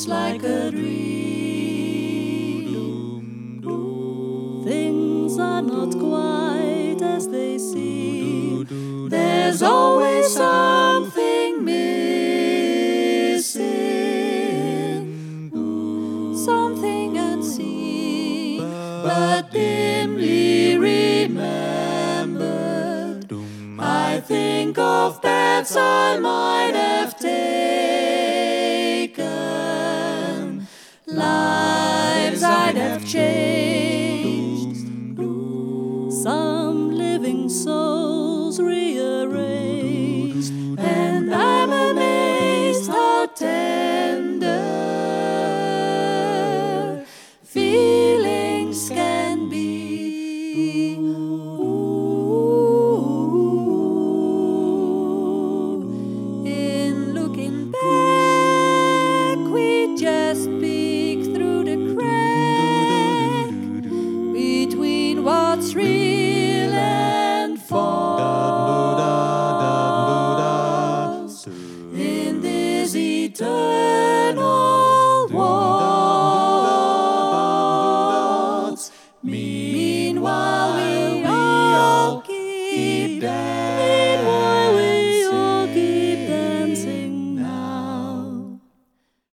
seems like a dream. Things are not quite as they seem. There's always something missing, something unseen, but dimly remembered. I think of paths I might have taken, lives I'd have changed, some living souls rearranged, and I'm amazed how tender feelings can be. In looking back, we just peek through the crack between what's real and false in this eternal waltz. Meanwhile,